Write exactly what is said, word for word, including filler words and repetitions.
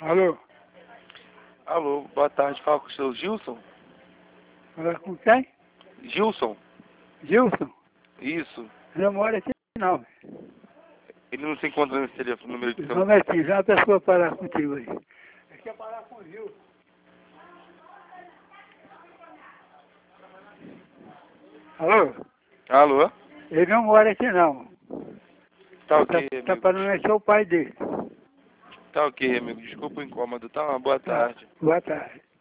Alô? Alô, boa tarde. Fala com o seu Gilson? Fala com quem? Gilson? Gilson? Isso. Não mora aqui não. Ele não se encontra nesse telefone, número de Um telefone. momentinho, já uma pessoa falar contigo aí. Ele quer falar com o Gilson. Alô? Alô? Ele não mora aqui não. Tá Tá, ok, tá amigo. falando é o pai dele. Tá ok, amigo. Desculpa o incômodo, tá? Uma boa Tá. tarde. Boa tarde.